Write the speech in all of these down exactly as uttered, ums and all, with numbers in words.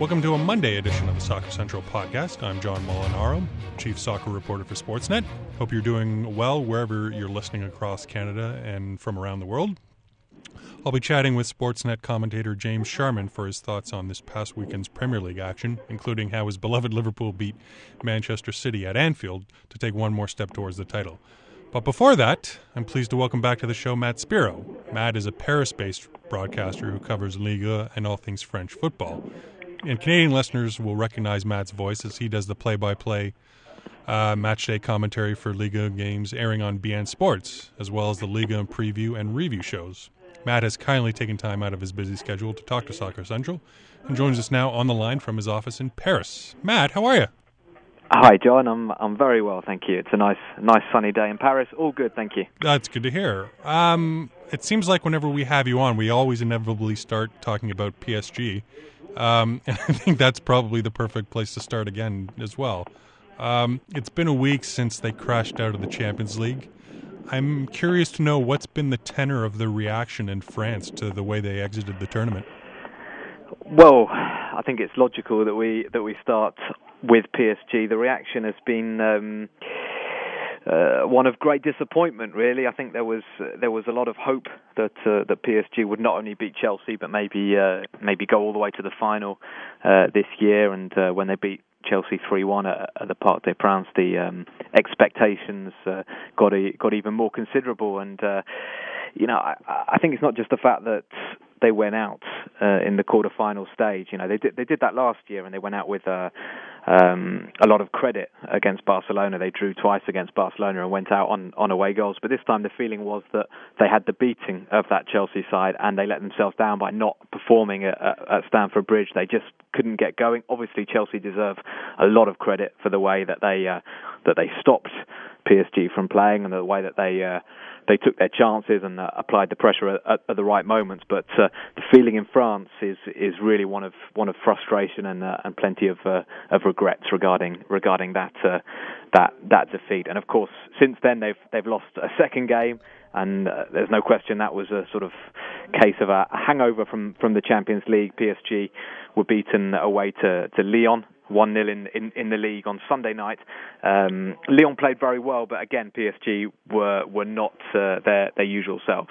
Welcome to a Monday edition of the Soccer Central podcast. I'm John Molinaro, Chief Soccer Reporter for Sportsnet. Hope you're doing well wherever you're listening across Canada and from around the world. I'll be chatting with Sportsnet commentator James Sharman for his thoughts on this past weekend's Premier League action, including how his beloved Liverpool beat Manchester City at Anfield to take one more step towards the title. But before that, I'm pleased to welcome back to the show Matt Spiro. Matt is a Paris-based broadcaster who covers Liga and all things French football. And Canadian listeners will recognize Matt's voice as he does the play-by-play uh, matchday commentary for Liga games airing on B N Sports, as well as the Liga preview and review shows. Matt has kindly taken time out of his busy schedule to talk to Soccer Central and joins us now on the line from his office in Paris. Matt, how are you? Hi, John. I'm I'm very well, thank you. It's a nice nice sunny day in Paris. All good, thank you. That's good to hear. Um, it seems like whenever we have you on, we always inevitably start talking about P S G. Um, and I think that's probably the perfect place to start again as well. Um, it's been a week since they crashed out of the Champions League. I'm curious to know what's been the tenor of the reaction in France to the way they exited the tournament. Well, I think it's logical that we that we start with P S G. The reaction has been um, uh, one of great disappointment. Really, I think there was uh, there was a lot of hope that uh, that P S G would not only beat Chelsea but maybe uh, maybe go all the way to the final uh, this year. And uh, when they beat Chelsea three one at, at the Parc des Princes, the um, expectations uh, got a, got even more considerable. And uh, you know, I, I think it's not just the fact that they went out uh, in the quarter-final stage. You know, they did they did that last year, and they went out with uh, um, a lot of credit against Barcelona. They drew twice against Barcelona and went out on, on away goals. But this time, the feeling was that they had the beating of that Chelsea side, and they let themselves down by not performing at, at Stamford Bridge. They just couldn't get going. Obviously, Chelsea deserve a lot of credit for the way that they uh, that they stopped P S G from playing and the way that they uh, they took their chances and uh, applied the pressure at, at the right moments. But uh, the feeling in France is is really one of one of frustration and uh, and plenty of uh, of regrets regarding regarding that uh, that that defeat. And of course, since then they've they've lost a second game. And uh, there's no question that was a sort of case of a hangover from, from the Champions League. P S G were beaten away to, to Lyon, one nil in, in, in the league on Sunday night. Um, Lyon played very well, but again, P S G were were not uh, their, their usual selves.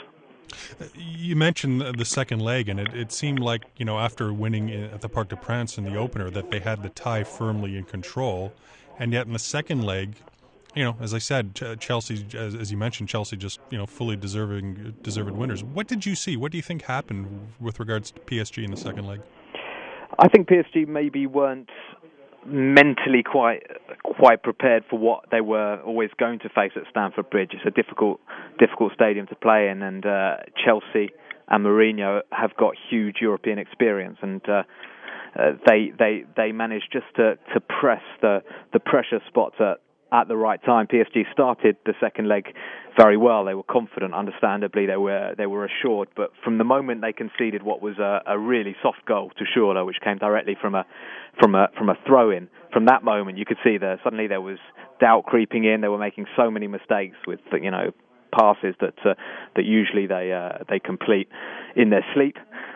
You mentioned the second leg, and it, it seemed like, you know, after winning at the Parc des Princes in the opener, that they had the tie firmly in control. And yet in the second leg, you know, as I said, Chelsea, as, as you mentioned, Chelsea just, you know, fully deserving, deserved winners. What did you see? What do you think happened with regards to P S G in the second leg? I think P S G maybe weren't mentally quite quite prepared for what they were always going to face at Stamford Bridge. It's a difficult, difficult stadium to play in, and uh, Chelsea and Mourinho have got huge European experience, and uh, uh, they they they managed just to, to press the the pressure spots at. At the right time. P S G started the second leg very well. They were confident, understandably. They were they were assured. But from the moment they conceded what was a, a really soft goal to Schürrle, which came directly from a from a from a throw-in, from that moment you could see that suddenly there was doubt creeping in. They were making so many mistakes with you know passes that uh, that usually they uh, they complete in their sleep.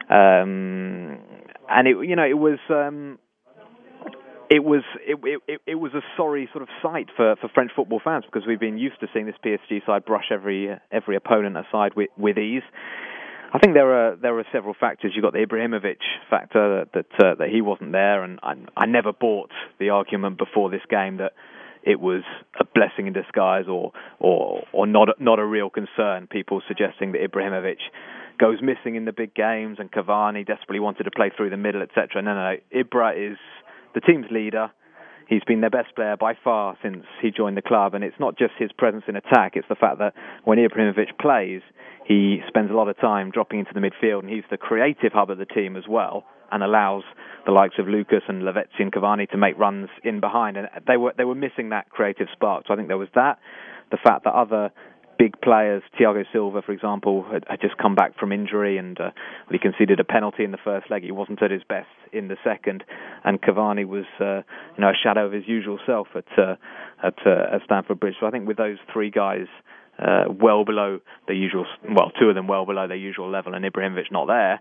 Um, and it you know it was. Um, It was it, it it was a sorry sort of sight for, for French football fans, because we've been used to seeing this P S G side brush every every opponent aside with, with ease. I think there are there are several factors. You've got the Ibrahimovic factor that that, uh, that he wasn't there, and I, I never bought the argument before this game that it was a blessing in disguise or or or not not a real concern. People suggesting that Ibrahimovic goes missing in the big games and Cavani desperately wanted to play through the middle, et cetera. No, no, no. Ibra is the team's leader. He's been their best player by far since he joined the club, and it's not just his presence in attack, it's the fact that when Ibrahimovic plays, he spends a lot of time dropping into the midfield, and he's the creative hub of the team as well, and allows the likes of Lucas and Lavezzi and Cavani to make runs in behind, and they were they were missing that creative spark. So I think there was that, the fact that other big players, Thiago Silva, for example, had, had just come back from injury, and uh, he conceded a penalty in the first leg. He wasn't at his best in the second, and Cavani was, uh, you know, a shadow of his usual self at uh, at, uh, at Stamford Bridge. So I think with those three guys uh, well below the usual. Well, two of them well below their usual level, and Ibrahimovic not there.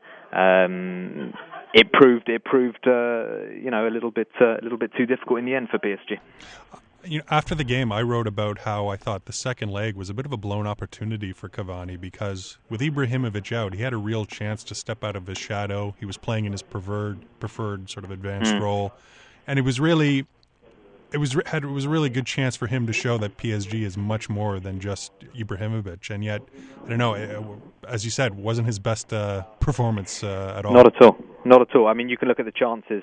Um, it proved it proved uh, you know a little bit uh, a little bit too difficult in the end for P S G. You know, after the game, I wrote about how I thought the second leg was a bit of a blown opportunity for Cavani, because with Ibrahimovic out, he had a real chance to step out of his shadow. He was playing in his preferred, preferred sort of advanced mm. role, and it was really, it was had it was a really good chance for him to show that P S G is much more than just Ibrahimovic. And yet, I don't know, it, as you said, wasn't his best uh, performance uh, at all. Not at all. Not at all. I mean, you can look at the chances.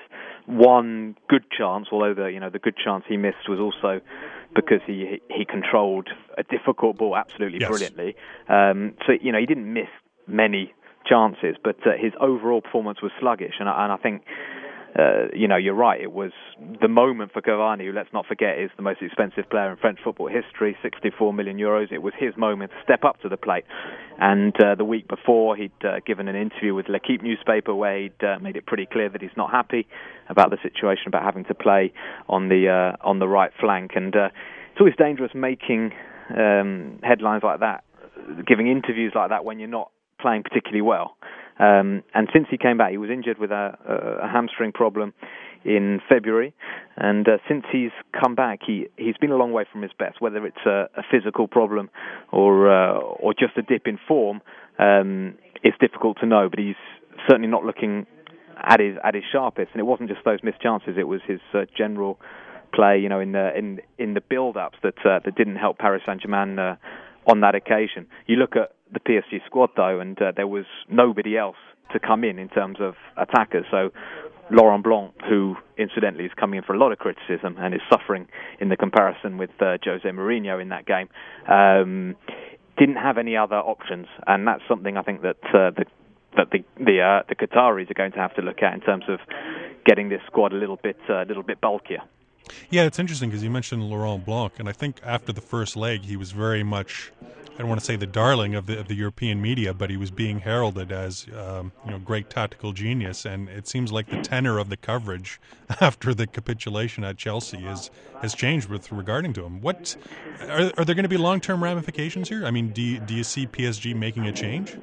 One good chance, although the you know the good chance he missed was also because he he controlled a difficult ball absolutely yes. brilliantly. Um, so you know he didn't miss many chances, but uh, his overall performance was sluggish, and I, and I think. Uh, you know, you're right. It was the moment for Cavani, who, let's not forget, is the most expensive player in French football history, sixty-four million euros. It was his moment to step up to the plate. And uh, the week before, he'd uh, given an interview with L'Equipe newspaper where he'd uh, made it pretty clear that he's not happy about the situation, about having to play on the uh, on the right flank. And uh, it's always dangerous making um, headlines like that, giving interviews like that when you're not playing particularly well. Um, and since he came back, he was injured with a, a, a hamstring problem in February. And uh, since he's come back, he, he's been a long way from his best. Whether it's a, a physical problem or uh, or just a dip in form, um, it's difficult to know. But he's certainly not looking at his at his sharpest. And it wasn't just those missed chances; it was his uh, general play, you know, in the in in the build-ups that uh, that didn't help Paris Saint-Germain uh, on that occasion. You look at the P S G squad, though, and uh, there was nobody else to come in in terms of attackers. So Laurent Blanc, who incidentally is coming in for a lot of criticism and is suffering in the comparison with uh, Jose Mourinho in that game, um, didn't have any other options, and that's something I think that uh, the that the the, uh, the Qataris are going to have to look at in terms of getting this squad a little bit uh, a little bit bulkier. Yeah, it's interesting because you mentioned Laurent Blanc, and I think after the first leg, he was very much, I don't want to say the darling of the of the European media, but he was being heralded as um, you know great tactical genius. And it seems like the tenor of the coverage after the capitulation at Chelsea is has changed with regarding to him. What are, are there going to be long term ramifications here? I mean, do you, do you see P S G making a change?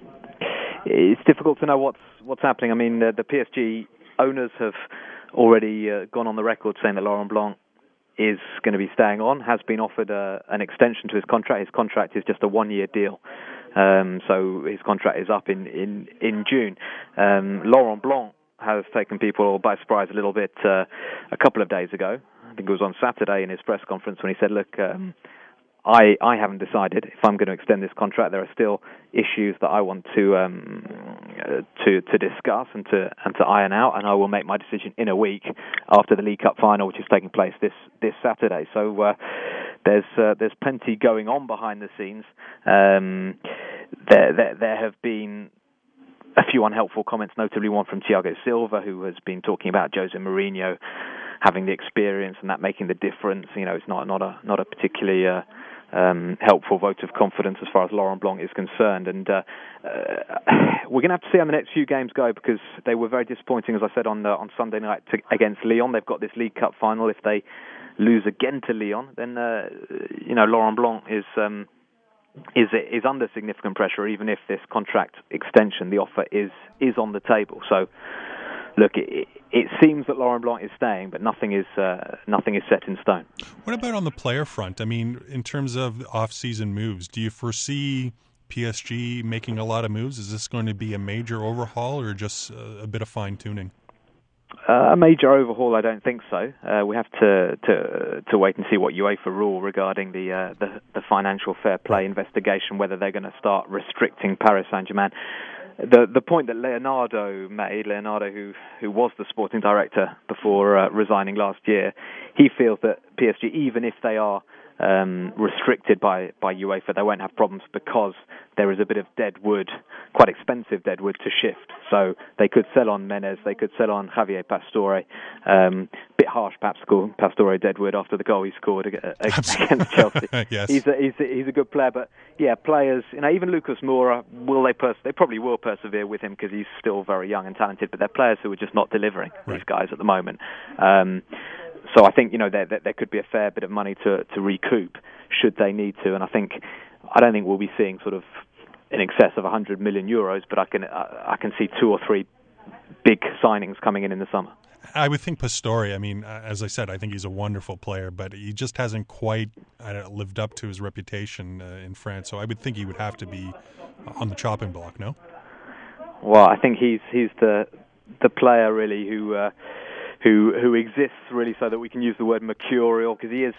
It's difficult to know what's what's happening. I mean, the, the P S G owners have already uh, gone on the record saying that Laurent Blanc is going to be staying on, has been offered uh, an extension to his contract. His contract is just a one-year deal, um, so his contract is up in, in, in June. Um, Laurent Blanc has taken people by surprise a little bit uh, a couple of days ago. I think it was on Saturday in his press conference when he said, look, um, I, I haven't decided if I'm going to extend this contract. There are still issues that I want to um, uh, to to discuss and to and to iron out, and I will make my decision in a week after the League Cup final, which is taking place this this Saturday. So uh, there's uh, there's plenty going on behind the scenes. Um, there, there there have been a few unhelpful comments, notably one from Thiago Silva, who has been talking about Jose Mourinho having the experience and that making the difference. You know, it's not not a not a particularly uh, um, helpful vote of confidence as far as Laurent Blanc is concerned. And uh, uh, we're going to have to see how the next few games go, because they were very disappointing, as I said, on uh, on Sunday night to, against Lyon. They've got this League Cup final. If they lose again to Lyon, then uh, you know Laurent Blanc is. Um, is is under significant pressure, even if this contract extension, the offer is is on the table. So, look, it, it seems that Laurent Blanc is staying, but nothing is uh, nothing is set in stone. What about on the player front? I mean, in terms of off-season moves, do you foresee P S G making a lot of moves? Is this going to be a major overhaul or just a, a bit of fine-tuning? Uh, a major overhaul, I don't think so. Uh, we have to, to to wait and see what UEFA rule regarding the, uh, the the financial fair play investigation, whether they're going to start restricting Paris Saint-Germain. The the point that Leonardo made, Leonardo, who who was the sporting director before uh, resigning last year, he feels that P S G, even if they are um, restricted by, by UEFA, they won't have problems because there is a bit of dead wood, quite expensive dead wood, to shift. So they could sell on Menez, they could sell on Javier Pastore. Um, bit harsh, perhaps, to call Pastore deadwood after the goal he scored against Chelsea. Yes. He's a, he's a, he's a good player, but yeah, players, you know, even Lucas Moura, will they pers- they probably will persevere with him because he's still very young and talented, but they're players who are just not delivering, right. These guys at the moment. Um, so I think, you know, there, there, there could be a fair bit of money to, to recoup should they need to, and I think I don't think we'll be seeing sort of in excess of one hundred million euros, but I can I can see two or three big signings coming in in the summer. I would think Pastore, I mean, as I said, I think he's a wonderful player, but he just hasn't quite uh, lived up to his reputation uh, in France. So I would think he would have to be on the chopping block, no? Well, I think he's he's the the player really who uh, who who exists really so that we can use the word mercurial, because he is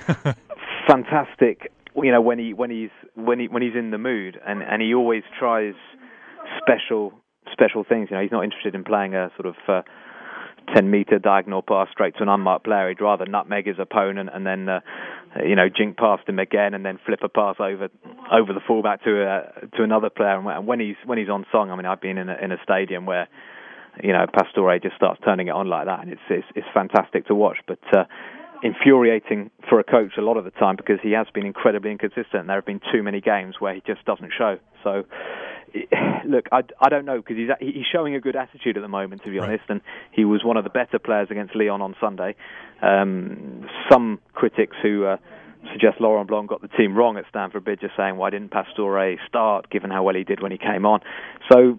fantastic. You know, when he when he's when he when he's in the mood, and, and he always tries special special things. You know, he's not interested in playing a sort of uh, ten meter diagonal pass straight to an unmarked player. He'd rather nutmeg his opponent and then uh, you know jink past him again and then flip a pass over over the fullback to uh, to another player. And when he's when he's on song, I mean, I've been in a, in a stadium where you know Pastore just starts turning it on like that, and it's it's, it's fantastic to watch. But uh, infuriating for a coach a lot of the time, because he has been incredibly inconsistent. There have been too many games where he just doesn't show. So, look, I, I don't know, because he's he's showing a good attitude at the moment, to be honest, and he was one of the better players against Lyon on Sunday. Um, some critics who uh, suggest Laurent Blanc got the team wrong at Stamford Bridge are saying, why didn't Pastore start, given how well he did when he came on? So,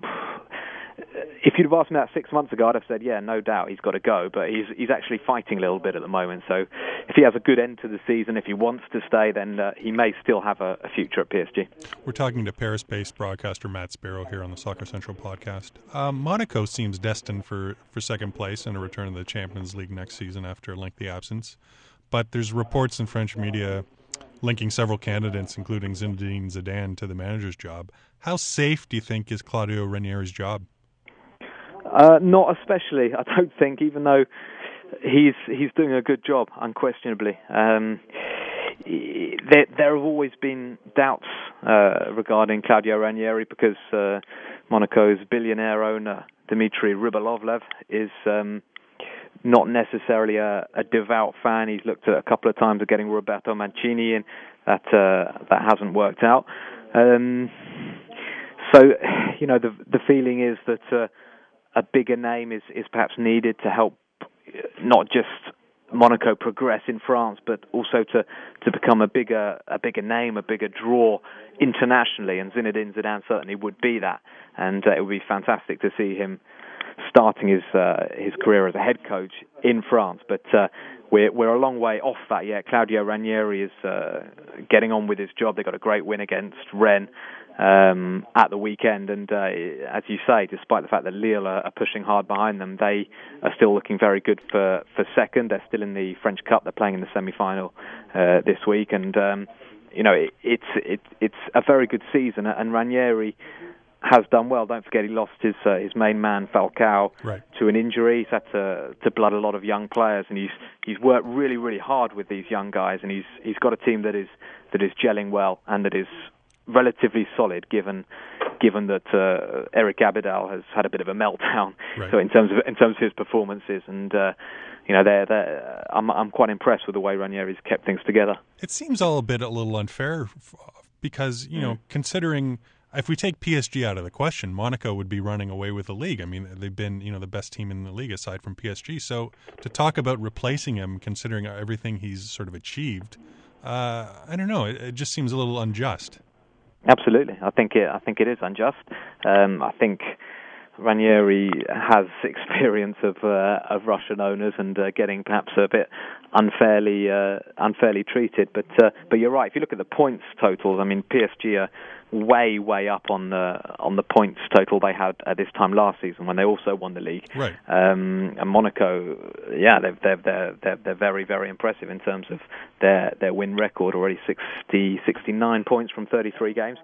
if you'd have asked me that six months ago, I'd have said, yeah, no doubt he's got to go. But he's he's actually fighting a little bit at the moment. So if he has a good end to the season, if he wants to stay, then uh, he may still have a, a future at P S G. We're talking to Paris-based broadcaster Matt Sparrow here on the Soccer Central podcast. Um, Monaco seems destined for, for second place and a return to the Champions League next season after a lengthy absence. But there's reports in French media linking several candidates, including Zinedine Zidane, to the manager's job. How safe do you think is Claudio Ranieri's job? Uh, not especially, I don't think, even though he's he's doing a good job, unquestionably. Um, there, there have always been doubts uh, regarding Claudio Ranieri, because uh, Monaco's billionaire owner, Dmitry Rybolovlev, is um, not necessarily a, a devout fan. He's looked at a couple of times at getting Roberto Mancini in. That, uh, that hasn't worked out. Um, so, you know, the, the feeling is that Uh, a bigger name is, is perhaps needed to help not just Monaco progress in France, but also to, to become a bigger a bigger name, a bigger draw internationally. And Zinedine Zidane certainly would be that. And uh, it would be fantastic to see him starting his uh, his career as a head coach in France. But uh, we're we're a long way off that yet. Claudio Ranieri is uh, getting on with his job. They got a great win against Rennes um, at the weekend, and uh, as you say, despite the fact that Lille are, are pushing hard behind them, they are still looking very good for, for second. They're still in the French Cup. They're playing in the semi-final uh, this week, and um, you know it, it's it, it's a very good season. And Ranieri has done well. Don't forget, he lost his uh, his main man Falcao right. to an injury. He's had to to blood a lot of young players, and he's he's worked really really hard with these young guys, and he's he's got a team that is that is gelling well and that is relatively solid, given given that uh, Eric Abidal has had a bit of a meltdown. Right. So in terms of in terms of his performances, and uh, you know, they're, they're, I'm I'm quite impressed with the way Ranieri's kept things together. It seems all a bit a little unfair because you know, mm. considering. If we take P S G out of the question, Monaco would be running away with the league. I mean, they've been, you know, the best team in the league aside from P S G. So to talk about replacing him, considering everything he's sort of achieved, uh, I don't know. It, it just seems a little unjust. Absolutely, I think it. I think it is unjust. Um, I think Ranieri has experience of uh, of Russian owners and uh, getting perhaps a bit unfairly uh, unfairly treated. But uh, but you're right. If you look at the points totals, I mean, P S G are way way up on the on the points total they had at this time last season when they also won the league. Right. Um, and Monaco, yeah, they're they're they're they're they're very very impressive in terms of their their win record. Already sixty, sixty-nine points from thirty-three games.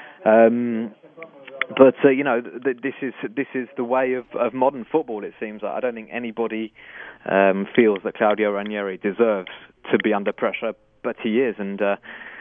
Um, But uh, you know, th- this is this is the way of, of modern football. It seems. I don't think anybody um, feels that Claudio Ranieri deserves to be under pressure, but he is, and uh,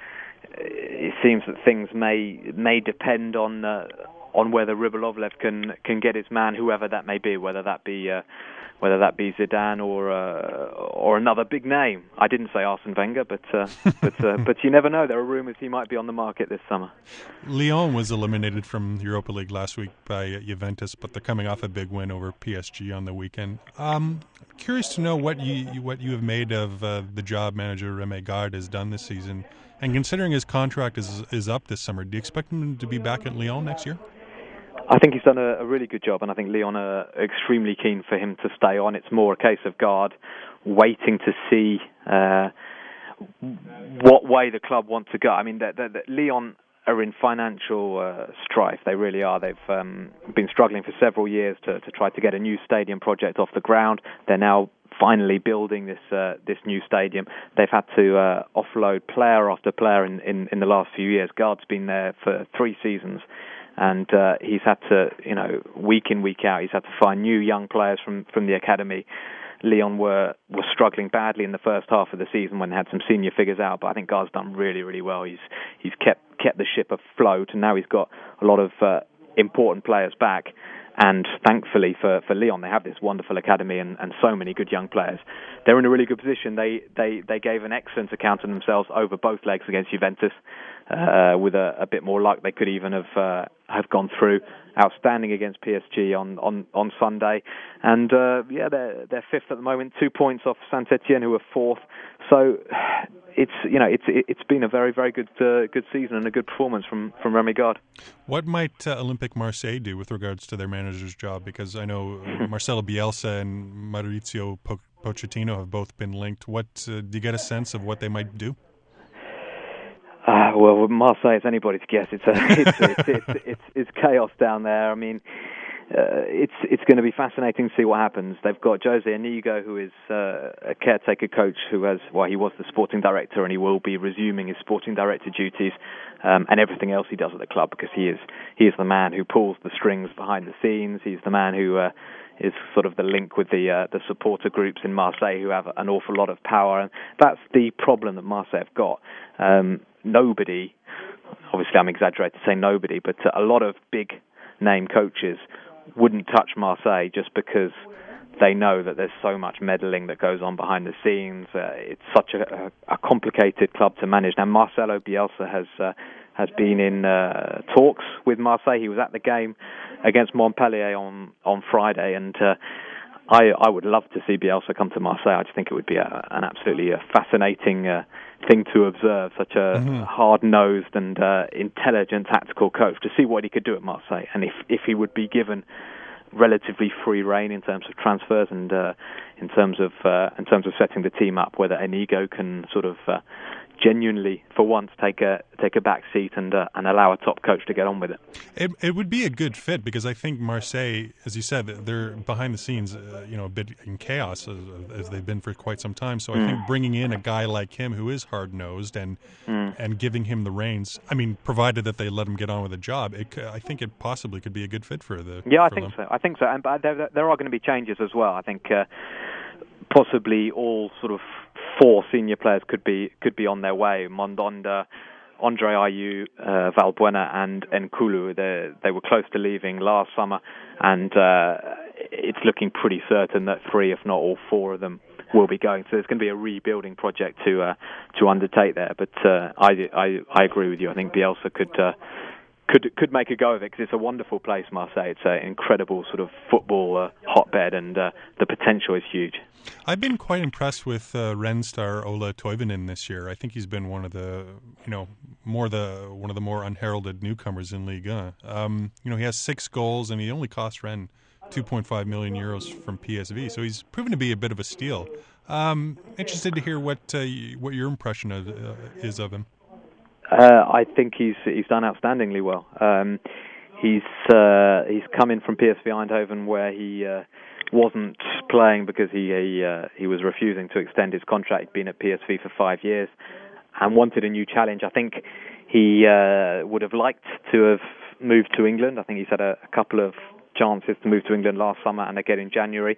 it seems that things may may depend on uh, on whether Rybolovlev can can get his man, whoever that may be, whether that be uh, whether that be Zidane or uh, or another big name. I didn't say Arsene Wenger, but uh, but uh, but you never know. There are rumours he might be on the market this summer. Lyon was eliminated from the Europa League last week by Juventus, but they're coming off a big win over P S G on the weekend. Um, curious to know what you what you have made of uh, the job manager Rémi Garde has done this season, And considering his contract is is up this summer, do you expect him to be back at Lyon next year? I think he's done a, a really good job, and I think Lyon are extremely keen for him to stay on. It's more a case of Gard waiting to see uh, what way the club want to go. I mean, the, the, the Lyon are in financial uh, strife. They really are. They've um, been struggling for several years to, to try to get a new stadium project off the ground. They're now finally building this uh, this new stadium. They've had to uh, offload player after player in, in, in the last few years. Gard's been there for three seasons, and uh, he's had to, you know, week in, week out, he's had to find new young players from, from the academy. Lyon were, were struggling badly in the first half of the season when they had some senior figures out, but I think Gard's done really, really well. He's he's kept kept the ship afloat, and now he's got a lot of uh, important players back. And thankfully for, for Lyon, they have this wonderful academy and, and so many good young players. They're in a really good position. They they, they gave an excellent account of themselves over both legs against Juventus. Uh, with a, a bit more luck, they could even have uh, have gone through. Outstanding against P S G on, on, on Sunday, and uh, yeah, they're they're fifth at the moment, two points off Saint Etienne, who are fourth. So it's you know it's it's been a very very good uh, good season and a good performance from from Rémi Gard. What might uh, Olympique Marseille do with regards to their manager's job? Because I know Marcelo Bielsa and Maurizio po- Pochettino have both been linked. What uh, do you get a sense of what they might do? Uh, well, with Marseille, it's anybody's guess. It's, a, it's, it's, it's, it's it's chaos down there. I mean, uh, it's it's going to be fascinating to see what happens. They've got Jose Inigo, who is uh, a caretaker coach, who has well, he was the sporting director, and he will be resuming his sporting director duties um, and everything else he does at the club, because he is he is the man who pulls the strings behind the scenes. He's the man who uh, is sort of the link with the uh, the supporter groups in Marseille, who have an awful lot of power, and that's the problem that Marseille have got. Um, nobody, obviously I'm exaggerating to say nobody, but a lot of big name coaches wouldn't touch Marseille just because they know that there's so much meddling that goes on behind the scenes. Uh, it's such a, a complicated club to manage. Now Marcelo Bielsa has uh, has been in uh, talks with Marseille. He was at the game against Montpellier on, on Friday, and uh, I, I would love to see Bielsa come to Marseille. I just think it would be a, an absolutely a fascinating uh, thing to observe, such a mm-hmm. hard-nosed and uh, intelligent tactical coach, to see what he could do at Marseille, and if, if he would be given relatively free rein in terms of transfers and uh, in terms of uh, in terms of setting the team up, whether Inigo can sort of uh, genuinely, for once, take a take a back seat and uh, and allow a top coach to get on with it. It it would be a good fit, because I think Marseille, as you said, they're behind the scenes, uh, you know, a bit in chaos as, as they've been for quite some time. So I mm. think bringing in a guy like him who is hard nosed and mm. and giving him the reins, I mean, provided that they let him get on with the job, it, I think it possibly could be a good fit for the. Yeah, I for think them. so. I think so, and but there there are going to be changes as well. I think uh, possibly all sort of four senior players could be could be on their way. Mandanda, Andre Ayew, uh, Valbuena, and N'Koulou. They they were close to leaving last summer, and uh, it's looking pretty certain that three, if not all four of them, will be going. So there's going to be a rebuilding project to uh, to undertake there. But uh, I, I I agree with you. I think Bielsa could. Uh, Could could make a go of it, because it's a wonderful place, Marseille. It's an incredible sort of football uh, hotbed, and uh, the potential is huge. I've been quite impressed with uh, Rennes star Ola Toivonen this year. I think he's been one of the, you know, more the one of the more unheralded newcomers in Ligue one. Um, you know, he has six goals, and he only cost Rennes two point five million euros from P S V. So he's proven to be a bit of a steal. Um, interested to hear what uh, what your impression of, uh, is of him. Uh, I think he's he's done outstandingly well. Um, he's uh, he's come in from P S V Eindhoven, where he uh, wasn't playing because he he, uh, he was refusing to extend his contract. He'd been at P S V for five years and wanted a new challenge. I think he uh, would have liked to have moved to England. I think he's had a, a couple of chances to move to England last summer and again in January.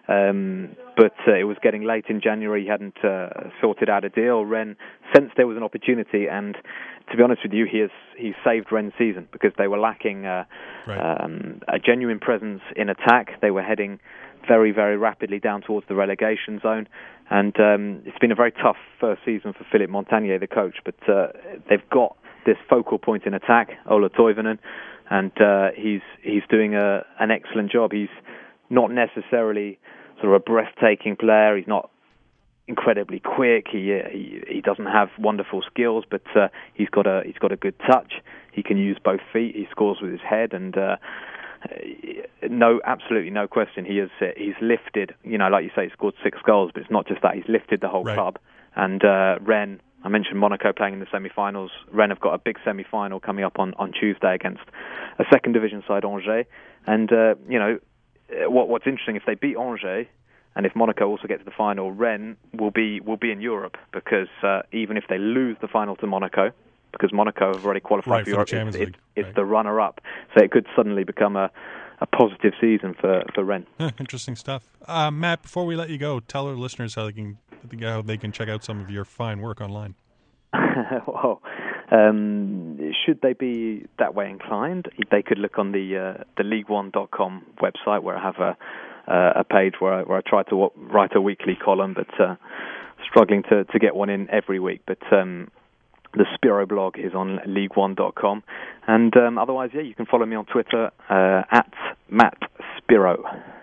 Um, but uh, it was getting late in January. He hadn't uh, sorted out a deal. Rennes sensed there was an opportunity, and to be honest with you, he has he saved Rennes' season, because they were lacking uh, right. um, a genuine presence in attack. They were heading very, very rapidly down towards the relegation zone, and um, it's been a very tough first season for Philippe Montagnier, the coach. But uh, they've got this focal point in attack, Ola Toivonen, and uh, he's he's doing a, an excellent job. He's not necessarily sort of a breathtaking player. He's not incredibly quick. He, he he doesn't have wonderful skills, but uh, he's got a he's got a good touch. He can use both feet. He scores with his head, and uh, no, absolutely no question. He has he's lifted. You know, like you say, he scored six goals, but it's not just that. He's lifted the whole right. club. And uh, Rennes, I mentioned Monaco playing in the semi-finals. Rennes have got a big semi-final coming up on, on Tuesday against a second division side, Angers. And uh, you know, what what's interesting, if they beat Angers, and if Monaco also get to the final, Rennes will be will be in Europe, because uh, even if they lose the final to Monaco, because Monaco have already qualified right, for Europe, for it's, it's, it's, it's right. the runner-up. So it could suddenly become a, a positive season for, for Rennes. Huh, interesting stuff. Uh, Matt, before we let you go, tell our listeners how they can how they can check out some of your fine work online. Well, um, should they be that way inclined, they could look on the uh, the League One dot com website, where I have a uh, a page where I, where I try to w- write a weekly column, but uh, struggling to, to get one in every week. But um, the Spiro blog is on League One dot com, and um, otherwise, yeah, you can follow me on Twitter uh, at Matt Spiro.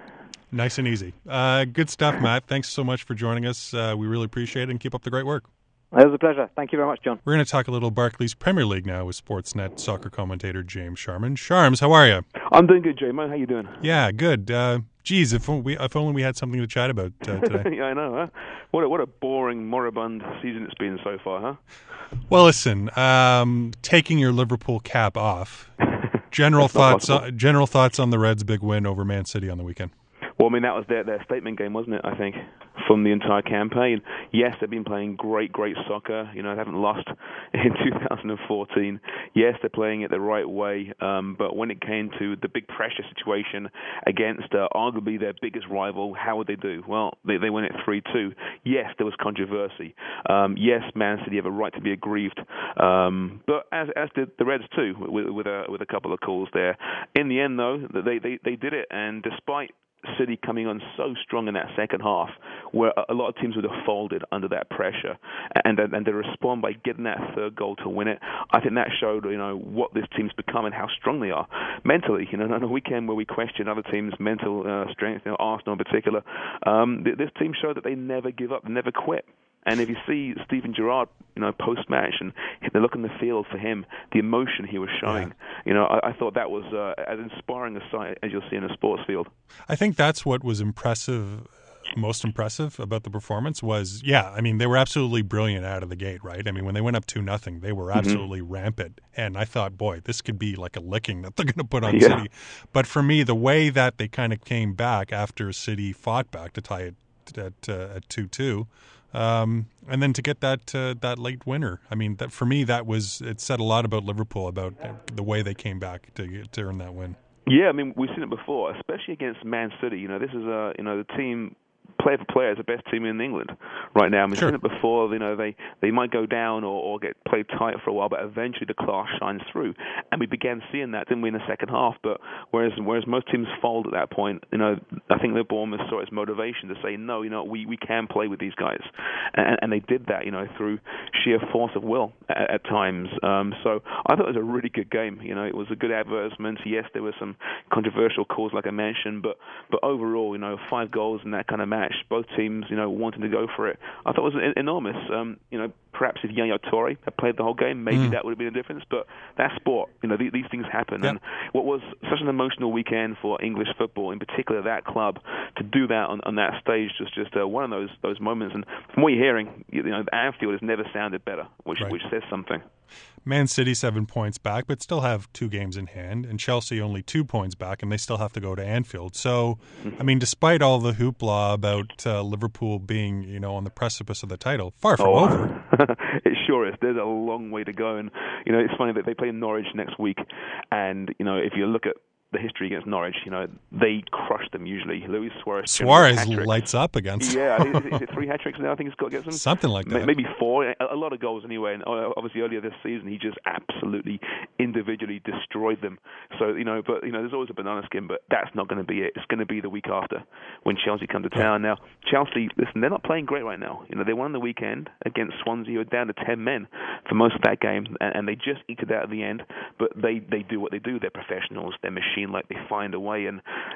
Nice and easy. Uh, good stuff, Matt. Thanks so much for joining us. Uh, we really appreciate it, and keep up the great work. It was a pleasure. Thank you very much, John. We're going to talk a little Barclays Premier League now with Sportsnet soccer commentator James Sharman. Sharms, how are you? I'm doing good, Jay. Man, how you doing? Yeah, good. Uh, geez, if we if only we had something to chat about uh, today. Yeah, I know, huh? What a, what a boring, moribund season it's been so far, huh? Well, listen, um, taking your Liverpool cap off, general thoughts on, general thoughts on the Reds' big win over Man City on the weekend. Well, I mean, that was their, their statement game, wasn't it, I think, from the entire campaign. Yes, they've been playing great, great soccer. You know, they haven't lost in two thousand fourteen. Yes, they're playing it the right way. Um, but when it came to the big pressure situation against uh, arguably their biggest rival, how would they do? Well, they, they win it three two. Yes, there was controversy. Um, yes, Man City have a right to be aggrieved. Um, but as as did the Reds too, with, with, a, with a couple of calls there. In the end, though, they, they, they did it. And despite City coming on so strong in that second half, where a lot of teams would have folded under that pressure, and and they respond by getting that third goal to win it. I think that showed, you know, what this team's become and how strong they are mentally. You know, on a weekend where we question other teams' mental uh, strength, you know, Arsenal in particular, um, this team showed that they never give up, never quit. And if you see Steven Gerrard, you know, post-match, and the look in the field for him, the emotion he was showing, yeah. you know, I, I thought that was uh, as inspiring a sight as you'll see in a sports field. I think that's what was impressive, most impressive about the performance was, yeah, I mean, they were absolutely brilliant out of the gate, right? I mean, when they went up two nothing, they were absolutely mm-hmm. rampant. And I thought, boy, this could be like a licking that they're going to put on yeah. City. But for me, the way that they kind of came back after City fought back to tie it at uh, at two two, Um, and then to get that uh, that late winner, I mean, that for me, that was it said a lot about Liverpool, about the way they came back to get, to earn that win. Yeah, I mean, we've seen it before, especially against Man City. You know, this is a you know the team. Player for player is the best team in England right now. I mean, we've sure. seen it before. You know, they, they might go down or, or get played tight for a while, but eventually the class shines through. And we began seeing that, didn't we, in the second half? But whereas whereas most teams fold at that point, you know, I think the Bournemouth saw its motivation to say, no, you know, we, we can play with these guys, and, and they did that, you know, through sheer force of will at, at times. Um, so I thought it was a really good game. You know, it was a good advertisement. Yes, there were some controversial calls, like I mentioned, but but overall, you know, five goals in that kind of match. Both teams, you know, wanting to go for it. I thought it was enormous. Um, you know, perhaps if Yaya Toure had played the whole game, maybe mm. that would have been a difference. But that's sport. You know, these, these things happen. Yep. And what was such an emotional weekend for English football, in particular that club, to do that on, on that stage was just uh, one of those those moments. And from what you're hearing, you know, Anfield has never sounded better, which right. which says something. Man City seven points back, but still have two games in hand, and Chelsea only two points back, and they still have to go to Anfield. So, I mean, despite all the hoopla about uh, Liverpool being, you know, on the precipice of the title, far from oh. over. It sure is. There's a long way to go, and you know, it's funny that they play Norwich next week, and you know, if you look at the history against Norwich, you know, they crush them usually. Luis Suarez. Suarez lights up against them. Yeah, is, is it three hat tricks now? I think he's got to get some. Something like that. Maybe four. A lot of goals anyway. And obviously earlier this season, he just absolutely individually destroyed them. So you know, but you know, there's always a banana skin, but that's not going to be it. It's going to be the week after when Chelsea come to town. Now, Chelsea, listen, they're not playing great right now. You know, they won the weekend against Swansea, who were down to ten men for most of that game, and they just eked it out at the end. But they they do what they do. They're professionals. They're machine-like. They find a way, and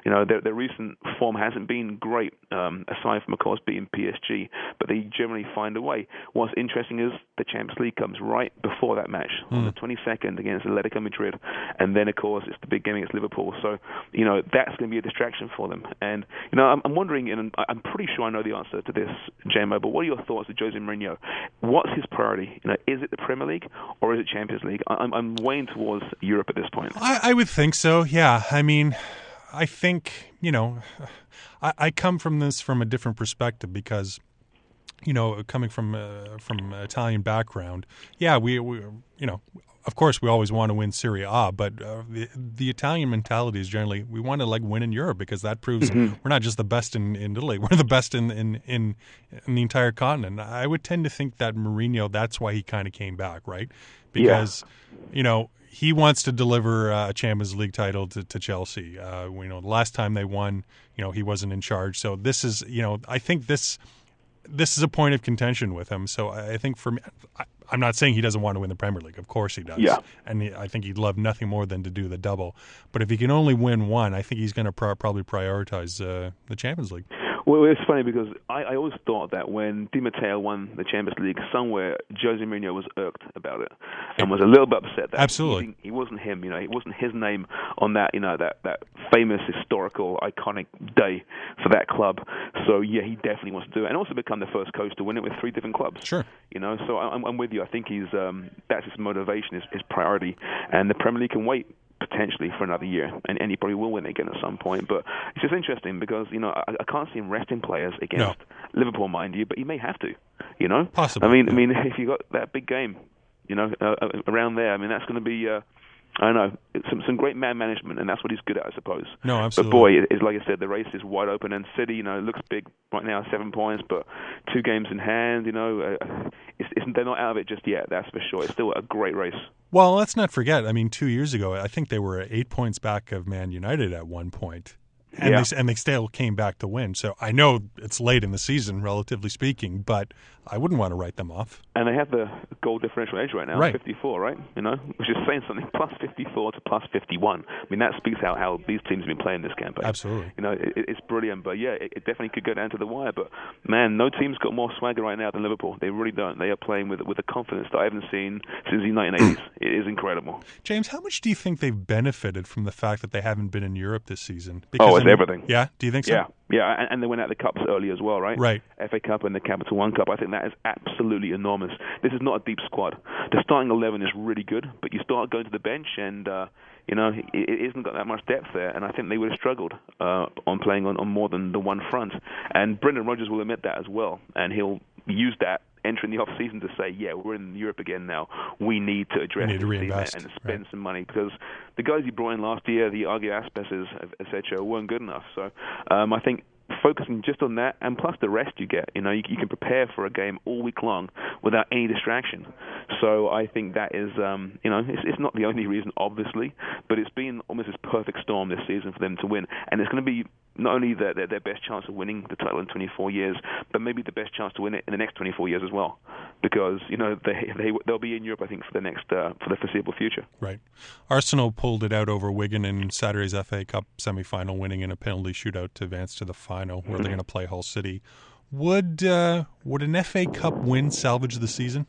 You know, their, their recent form hasn't been great, um, aside from, of course, beating P S G, but they generally find a way. What's interesting is the Champions League comes right before that match, mm. on the twenty-second against Atletico Madrid, and then, of course, it's the big game against Liverpool. So, you know, that's going to be a distraction for them. And, you know, I'm, I'm wondering, and I'm pretty sure I know the answer to this, J M O, but what are your thoughts of Jose Mourinho? What's his priority? You know, is it the Premier League or is it Champions League? I'm, I'm weighing towards Europe at this point. I, I would think so, yeah. I mean, I think, you know, I, I come from this from a different perspective because, you know, coming from uh, from an Italian background, yeah, we, we, you know, of course we always want to win Serie A, but uh, the, the Italian mentality is generally we want to like win in Europe because that proves mm-hmm. we're not just the best in, in Italy, we're the best in, in, in, in the entire continent. I would tend to think that Mourinho, that's why he kind of came back, right? Because, yeah. you know, he wants to deliver a Champions League title to, to Chelsea. Uh, you know, the last time they won, you know, he wasn't in charge. So this is, you know, I think this this is a point of contention with him. So I think for me, I, I'm not saying he doesn't want to win the Premier League. Of course he does. Yeah. And he, I think he'd love nothing more than to do the double. But if he can only win one, I think he's going to pro- probably prioritize uh, the Champions League. Well, it's funny because I, I always thought that when Di Matteo won the Champions League, somewhere Jose Mourinho was irked about it and was a little bit upset that Absolutely. He, he wasn't him. You know, it wasn't his name on that. You know, that, that famous, historical, iconic day for that club. So yeah, he definitely wants to do it, and also become the first coach to win it with three different clubs. Sure. You know, so I'm, I'm with you. I think he's um, that's his motivation, his, his priority, and the Premier League can wait. Potentially for another year, and, and he probably will win again at some point. But it's just interesting because, you know, I, I can't see him resting players against no. Liverpool, mind you, but he may have to, you know? Possibly. I mean, I mean, if you got that big game, you know, uh, around there, I mean, that's going to be, uh, I don't know, some some great man management, and that's what he's good at, I suppose. No, absolutely. But boy, it's like I said, the race is wide open, and City, you know, it looks big right now, seven points, but two games in hand, you know, uh, it's, it's, they're not out of it just yet, that's for sure. It's still a great race. Well, let's not forget, I mean, two years ago, I think they were eight points back of Man United at one point. And, yeah. they, and they still came back to win. So I know it's late in the season, relatively speaking, but I wouldn't want to write them off. And they have the goal differential edge right now, right. fifty-four, right? You know, which is saying something, plus fifty-four to plus fifty-one. I mean, that speaks out how these teams have been playing this campaign. Absolutely. You know, it, it's brilliant, but yeah, it, it definitely could go down to the wire. But man, no team's got more swagger right now than Liverpool. They really don't. They are playing with with a confidence that I haven't seen since the nineteen eighties. It is incredible. James, how much do you think they've benefited from the fact that they haven't been in Europe this season? Because, oh, it's I mean, everything. Yeah? Do you think so? Yeah, yeah, and, and they went out the cups early as well, right? Right. F A Cup and the Capital One Cup. I think that is absolutely enormous. This is not a deep squad. The starting eleven is really good, but you start going to the bench and, uh, you know, it, it isn't got that much depth there, and I think they would have struggled uh, on playing on, on more than the one front. And Brendan Rodgers will admit that as well, and he'll use that entering the off-season to say, yeah, we're in Europe again now. We need to address need to this team reinvest. and spend right. some money, because the guys he brought in last year, the Argy Aspeses, et cetera, weren't good enough. So um, I think focusing just on that, and plus the rest you get, you know, you, you can prepare for a game all week long without any distraction. So I think that is, um, you know, it's, it's not the only reason, obviously, but it's been almost this perfect storm this season for them to win. And it's going to be not only their, their, their best chance of winning the title in twenty-four years, but maybe the best chance to win it in the next twenty-four years as well. Because, you know, they, they, they'll be in Europe, I think, for the next, uh, for the foreseeable future. Right. Arsenal pulled it out over Wigan in Saturday's F A Cup semi-final, winning in a penalty shootout to advance to the final, where they're going to play Hull City. Would uh, would an F A Cup win salvage the season?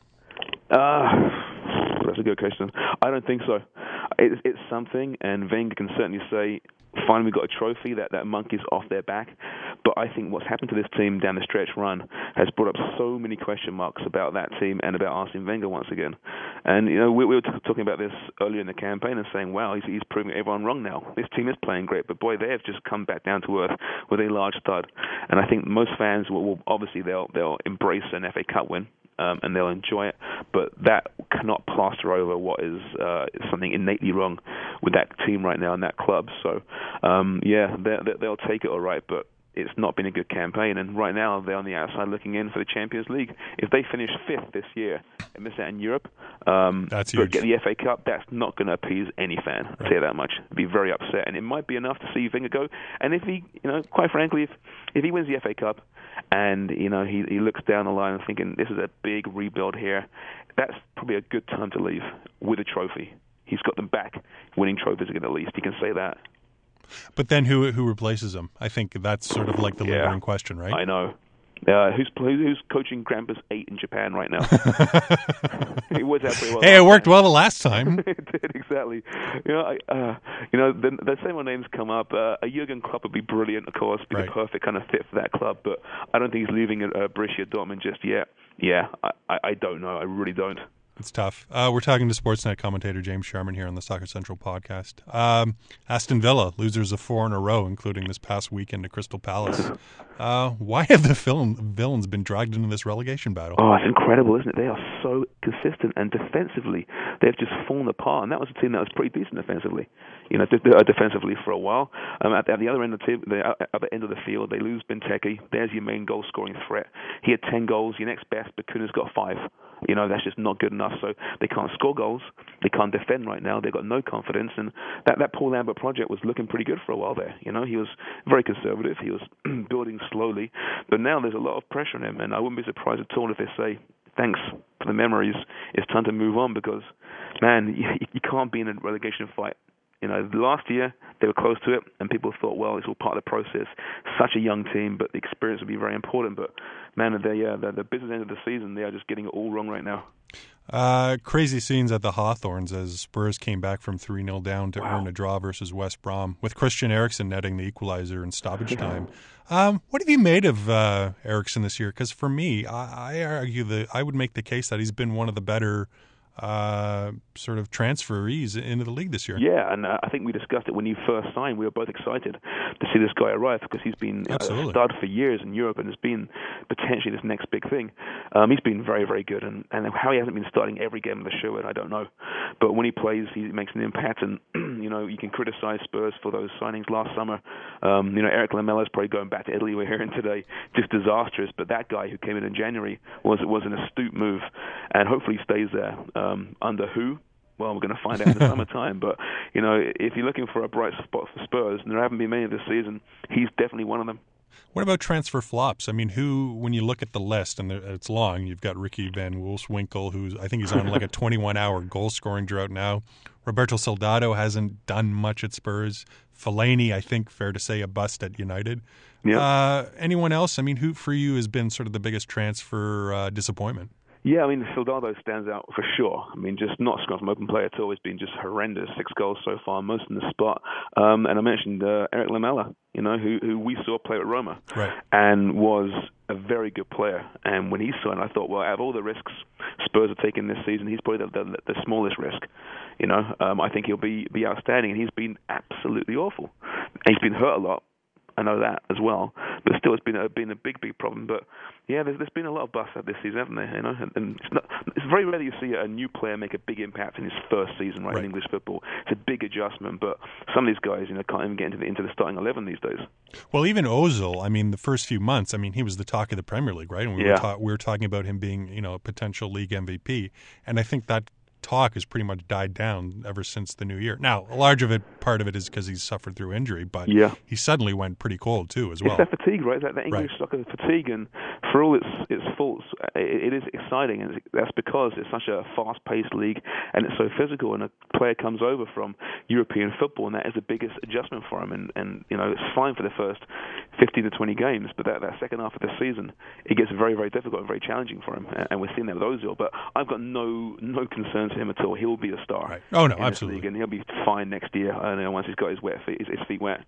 Uh, that's a good question. I don't think so. It's, it's something, and Wenger can certainly say, finally we got a trophy, that, that monkey's off their back. But I think what's happened to this team down the stretch run has brought up so many question marks about that team and about Arsene Wenger once again. And, you know, we, we were t- talking about this earlier in the campaign and saying, wow, he's, he's proving everyone wrong now. This team is playing great, but boy, they have just come back down to earth with a large stud. And I think most fans will, will obviously they'll they'll embrace an F A Cup win. Um, and they'll enjoy it, but that cannot plaster over what is uh, something innately wrong with that team right now and that club. So, um, yeah, they'll take it all right, but it's not been a good campaign, and right now they're on the outside looking in for the Champions League. If they finish fifth this year and miss out in Europe, um, that's but huge. Get the F A Cup, that's not going to appease any fan. I'll tell you that much. Be very upset, and it might be enough to see Wenger go. And if he, you know, quite frankly, if if he wins the F A Cup, and you know he he looks down the line and thinking this is a big rebuild here, that's probably a good time to leave with a trophy. He's got them back winning trophies again at least. He can say that. But then who who replaces him? I think that's sort of like the yeah, lingering question, right? I know. Uh, who's who's coaching Krampus eight in Japan right now? It worked out pretty well. Hey, it worked time. well the last time. It did, exactly. You know, I, uh, you know, the, the same names come up. Uh, a Jurgen Klopp would be brilliant, of course, be right. the perfect kind of fit for that club. But I don't think he's leaving uh, Borussia Dortmund just yet. Yeah, I, I, I don't know. I really don't. It's tough. Uh, we're talking to Sportsnet commentator James Sharman here on the Soccer Central podcast. Um, Aston Villa, losers of four in a row, including this past weekend to Crystal Palace. Uh, why have the film, villains been dragged into this relegation battle? Oh, it's incredible, isn't it? They are so consistent, and defensively, they've just fallen apart. And that was a team that was pretty decent defensively, you know, defensively for a while. Um, at, at the other end of the team, the other end of the field, they lose Benteke. There's your main goal-scoring threat. He had ten goals. Your next best, Bakuna's got five. You know, that's just not good enough. So they can't score goals. They can't defend right now. They've got no confidence. And that, that Paul Lambert project was looking pretty good for a while there. You know, he was very conservative. He was building slowly. But now there's a lot of pressure on him. And I wouldn't be surprised at all if they say, thanks for the memories. It's time to move on because, man, you, you can't be in a relegation fight. You know, last year they were close to it, and people thought, well, it's all part of the process. Such a young team, but the experience would be very important. But, man, they, uh, the, the business end of the season, they are just getting it all wrong right now. Uh, crazy scenes at the Hawthorns as Spurs came back from three nil down to wow. earn a draw versus West Brom, with Christian Eriksen netting the equalizer in stoppage time. Um, what have you made of uh, Eriksen this year? Because for me, I, I argue that I would make the case that he's been one of the better Uh, sort of transferees into the league this year. Yeah, and uh, I think we discussed it when he first signed. We were both excited to see this guy arrive because he's been Absolutely. a stud for years in Europe and has been potentially this next big thing. Um, he's been very, very good, and, and how he hasn't been starting every game of the show, I don't know. But when he plays, he makes an impact, and you know, you can criticize Spurs for those signings last summer. Um, you know, Eric Lamela is probably going back to Italy. We're hearing today, just disastrous. But that guy who came in in January was was an astute move, and hopefully he stays there. Um, under who? Well, we're going to find out in the summertime. But, you know, if you're looking for a bright spot for Spurs, and there haven't been many this season, he's definitely one of them. What about transfer flops? I mean, who, when you look at the list, and it's long, you've got Ricky Van Wolfswinkel, who's, I think he's on like a twenty-one hour goal-scoring drought now. Roberto Soldado hasn't done much at Spurs. Fellaini, I think, fair to say, a bust at United. Yeah. Uh, anyone else? I mean, who for you has been sort of the biggest transfer uh, disappointment? Yeah, I mean, Soldado stands out for sure. I mean, just not scoring from open play at all. He's been just horrendous. Six goals so far, most in the spot. Um, and I mentioned uh, Eric Lamela, you know, who, who we saw play at Roma right. and was a very good player. And when he signed, I thought, well, out of all the risks Spurs are taking this season, he's probably the, the, the smallest risk. You know, um, I think he'll be, be outstanding, and he's been absolutely awful. And he's been hurt a lot. I know that as well, but still, it's been a been a big, big problem. But yeah, there's there's been a lot of busts out this season, haven't there? You know, and, and it's not it's very rare that you see a new player make a big impact in his first season, right, right. in English football. It's a big adjustment, but some of these guys, you know, can't even get into the into the starting eleven these days. Well, even Ozil, I mean, the first few months, I mean, he was the talk of the Premier League, right? And we yeah. were ta- we were talking about him being, you know, a potential league M V P, and I think that talk has pretty much died down ever since the new year. Now, a large of it, part of it is because he's suffered through injury, but yeah. he suddenly went pretty cold too as well. It's that fatigue, right? That, that English right. soccer fatigue, and for all its its faults, it, it is exciting, and that's because it's such a fast-paced league, and it's so physical, and a player comes over from European football, and that is the biggest adjustment for him, and, and you know, it's fine for the first fifteen to twenty games, but that, that second half of the season, it gets very, very difficult and very challenging for him, and we're seeing that with Ozil, but I've got no no concerns for him at all. He'll be a star. Right. Oh, no, in absolutely. This league, and he'll be fine next year, I know, once he's got his, wet feet, his, his feet wet.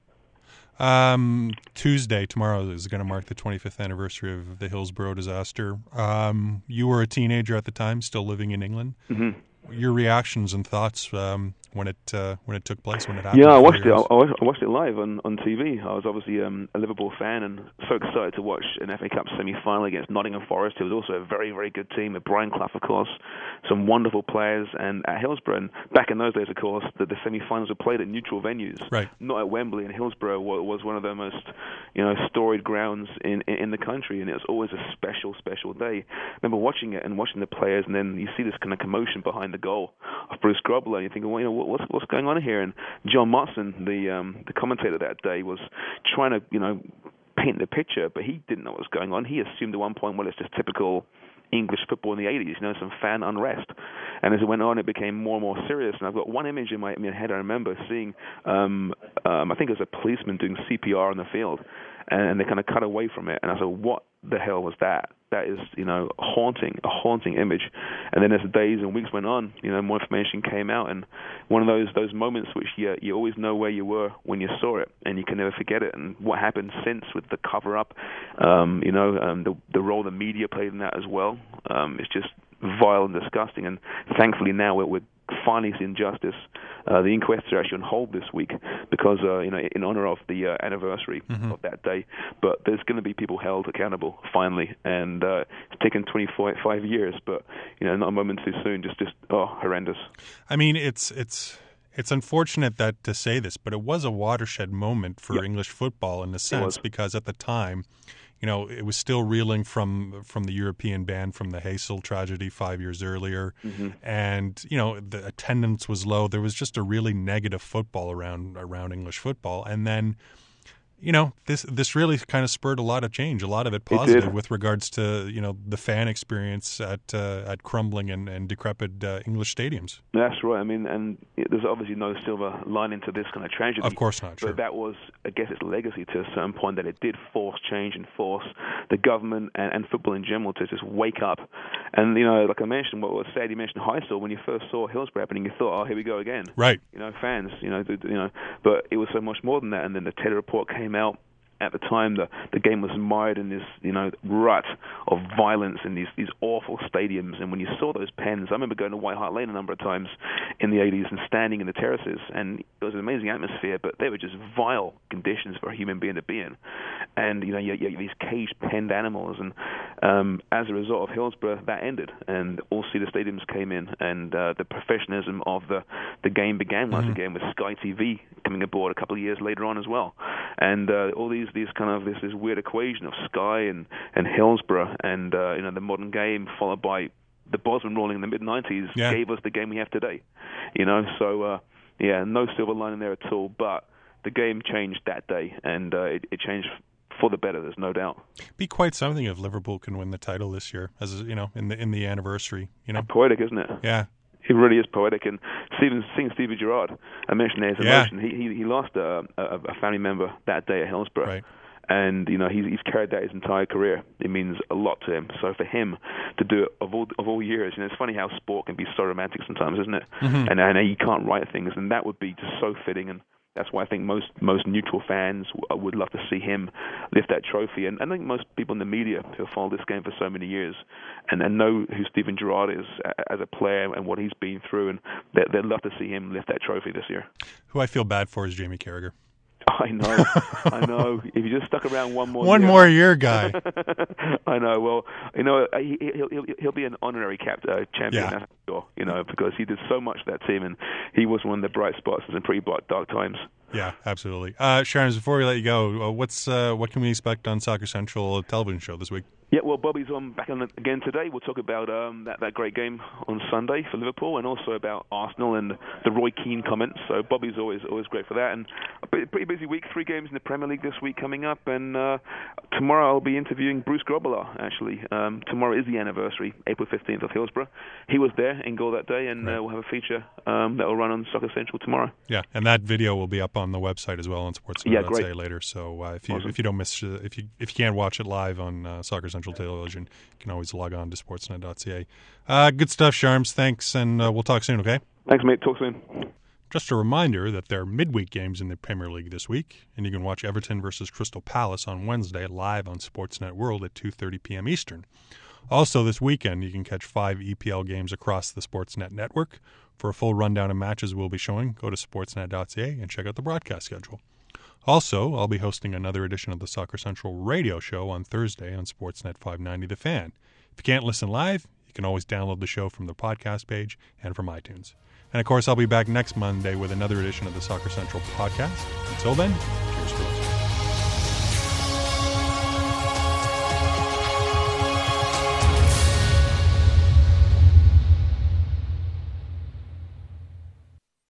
Um, Tuesday, tomorrow, is going to mark the twenty-fifth anniversary of the Hillsborough disaster. Um, you were a teenager at the time, still living in England. Mm-hmm. Your reactions and thoughts um, when it uh, when it took place, when it happened? Yeah, I watched it. I watched it live on, on T V. I was obviously um, a Liverpool fan and so excited to watch an F A Cup semi-final against Nottingham Forest. It was also a very, very good team with Brian Clough, of course, some wonderful players. And at Hillsborough, and back in those days, of course, the, the semi-finals were played at neutral venues, right. not at Wembley. And Hillsborough was one of the most, you know, storied grounds in, in, in the country, and it was always a special, special day. I remember watching it and watching the players, and then you see this kind of commotion behind the goal of Bruce Grobbelaar, and you're thinking, well, you know, what's what's going on here? And John Motson, the um, the commentator that day, was trying to, you know, paint the picture, but he didn't know what was going on. He assumed at one point, well, it's just typical English football in the eighties, you know, some fan unrest. And as it went on, it became more and more serious. And I've got one image in my, in my head I remember seeing, um, um, I think it was a policeman doing C P R on the field, and they kind of cut away from it. And I said, what the hell was that? That is, you know, haunting, a haunting image. And then as the days and weeks went on, you know, more information came out, and one of those those moments which you you always know where you were when you saw it, and you can never forget it. And what happened since with the cover up, um, you know, um, the the role the media played in that as well, um, it's just vile and disgusting. And thankfully now we're, we're finally seeing justice. Uh, the inquests are actually on hold this week because, uh, you know, in honor of the uh, anniversary mm-hmm. of that day. But there's going to be people held accountable finally, and uh, it's taken twenty-five years, but you know, not a moment too soon. Just, just oh, horrendous. I mean, it's it's it's unfortunate that to say this, but it was a watershed moment for yep. English football in a sense, because at the time, you know, it was still reeling from from the European ban from the Heysel tragedy five years earlier. Mm-hmm. And, you know, the attendance was low. There was just a really negative football around around English football. And then, you know, this this really kind of spurred a lot of change, a lot of it positive it with regards to, you know, the fan experience at uh, at crumbling and, and decrepit uh, English stadiums. That's right. I mean, and there's obviously no silver lining to this kind of tragedy. Of course not, sure. But that was, I guess, its legacy to a certain point, that it did force change and force the government and, and football in general to just wake up. And, you know, like I mentioned, what was said, you mentioned Heysel. When you first saw Hillsborough happening, you thought, oh, here we go again. Right. You know, fans, you know, you know, but it was so much more than that. And then the Tedder report came out. At the time, the the game was mired in this, you know, rut of violence in these these awful stadiums. And when you saw those pens, I remember going to White Hart Lane a number of times in the eighties and standing in the terraces, and it was an amazing atmosphere. But they were just vile conditions for a human being to be in. And you know, you, you have these caged, penned animals. And um, as a result of Hillsborough, that ended, and all Cedar stadiums came in, and uh, the professionalism of the the game began once mm-hmm. again, with Sky T V coming aboard a couple of years later on as well. And uh, all these these kind of this, this weird equation of Sky and, and Hillsborough and uh, you know, the modern game, followed by the Bosman ruling in the mid nineties, yeah. gave us the game we have today. You know, so uh, yeah, no silver lining there at all. But the game changed that day, and uh, it, it changed for the better. There's no doubt. Be quite something if Liverpool can win the title this year, as you know, in the in the anniversary. You know, poetic, isn't it? Yeah. It really is poetic. And Stephen, seeing Stevie Gerrard, I mentioned there his yeah. emotion. He, he he lost a, a, a family member that day at Hillsborough. Right. And, you know, he's, he's carried that his entire career. It means a lot to him. So for him to do it of all of all years, you know, it's funny how sport can be so romantic sometimes, isn't it? Mm-hmm. And, and you can't write things, and that would be just so fitting. And that's why I think most most neutral fans w- would love to see him lift that trophy. And I think most people in the media who have followed this game for so many years and, and know who Stephen Gerrard is as a player and what he's been through, and they'd, they'd love to see him lift that trophy this year. Who I feel bad for is Jamie Carragher. I know, I know. If you just stuck around one more one year. more year, guy. I know. Well, you know, he, he'll, he'll he'll be an honorary cap, uh, champion, yeah. that's for sure, you know, because he did so much for that team, and he was one of the bright spots in some pretty dark times. Yeah, absolutely. Uh, Sharon, before we let you go, uh, what's uh, what can we expect on Soccer Central television show this week? Yeah, well, Bobby's on back on again today. We'll talk about um, that, that great game on Sunday for Liverpool, and also about Arsenal and the Roy Keane comments. So Bobby's always always great for that. And a pretty busy week, three games in the Premier League this week coming up. And uh, tomorrow I'll be interviewing Bruce Grobbelaar, actually. Um, tomorrow is the anniversary, April fifteenth, of Hillsborough. He was there in goal that day, and right. uh, we'll have a feature um, that will run on Soccer Central tomorrow. Yeah, and that video will be up on the website as well on Sportsnet yeah, dot c a later. So uh, if you awesome. if you don't miss uh, if you if you can't watch it live on uh, Soccer Central television, you can always log on to sportsnet dot c a. Uh, good stuff, Sharms. Thanks, and uh, we'll talk soon, okay? Thanks, mate. Talk soon. Just a reminder that there are midweek games in the Premier League this week, and you can watch Everton versus Crystal Palace on Wednesday live on Sportsnet World at two thirty p.m. Eastern. Also, this weekend, you can catch five E P L games across the Sportsnet network. For a full rundown of matches we'll be showing, go to sportsnet dot c a and check out the broadcast schedule. Also, I'll be hosting another edition of the Soccer Central radio show on Thursday on Sportsnet five ninety The Fan. If you can't listen live, you can always download the show from the podcast page and from iTunes. And of course, I'll be back next Monday with another edition of the Soccer Central podcast. Until then, cheers for life.